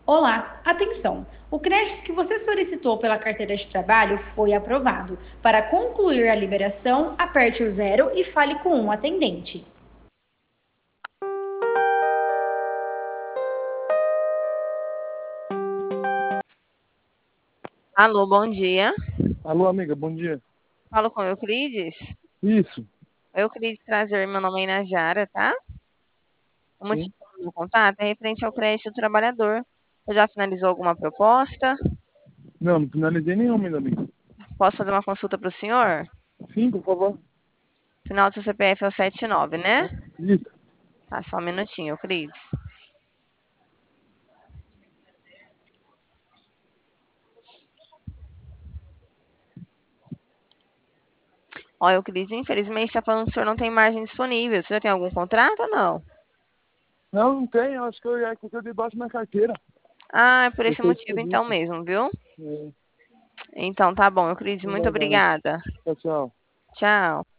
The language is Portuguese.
Olá, atenção! O crédito que você solicitou pela carteira de trabalho foi aprovado. Para concluir a liberação, aperte o zero e fale com um atendente. Alô, bom dia. Alô, amiga, bom dia. Falo com Euclides. Isso, Euclides Prazer, meu nome é Inajara, tá? O sim. motivo do meu contato é referente ao crédito do trabalhador. Você já finalizou alguma proposta? Não, não finalizei nenhuma ainda, amiga. Posso fazer uma consulta para o senhor? Sim, por favor. Final do seu CPF é o 79, né? Isso. Tá, só um minutinho, Euclides. Ó, Euclides, infelizmente está falando que o senhor não tem margem disponível. Você já tem algum contrato ou não? Não, não tem. Eu acho que eu ia que eu debaixo na carteira. Ah, é por Eu esse sei motivo então disso. mesmo, viu? É, Então tá bom, Euclides, não muito vai dar. obrigada. Tchau, tchau. Tchau.